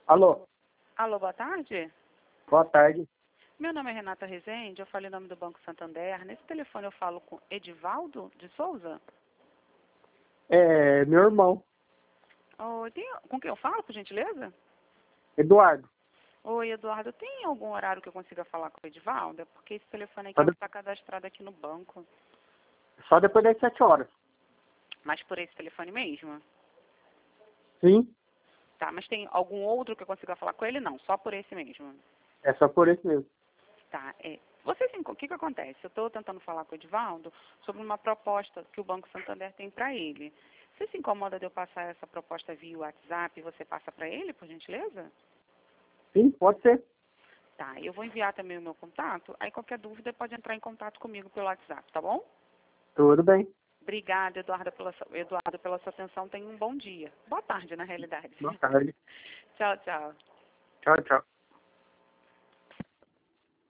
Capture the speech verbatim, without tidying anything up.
Alô, Alô, boa tarde. boa tarde. Meu nome é Renata Rezende, eu falo em nome do Banco Santander. Nesse telefone eu falo com Edivaldo de Souza. É meu irmão, Oi, tem, com quem eu falo, por gentileza? Eduardo. Oi, Eduardo, tem algum horário que eu consiga falar com o Edivaldo? É porque esse telefone aqui Só, é o de- que está cadastrado aqui no banco. só depois das sete horas. Mas por esse telefone mesmo? Sim, Tá, mas tem algum outro que eu consiga falar com ele? Não, só por esse mesmo. é só por isso mesmo. Tá, é. Você se, o que que acontece? Eu estou tentando falar com o Edivaldo sobre uma proposta que o Banco Santander tem para ele. Você se incomoda de eu passar essa proposta via WhatsApp e você passa para ele, por gentileza? Sim, pode ser. Tá, eu vou enviar também o meu contato, aí qualquer dúvida pode entrar em contato comigo pelo WhatsApp, tá bom? Tudo bem. Obrigada, Eduardo, pela, sua- Eduardo, pela sua atenção. Tenha um bom dia. Boa tarde, na realidade. Boa tarde. Tchau, tchau. Tchau, tchau.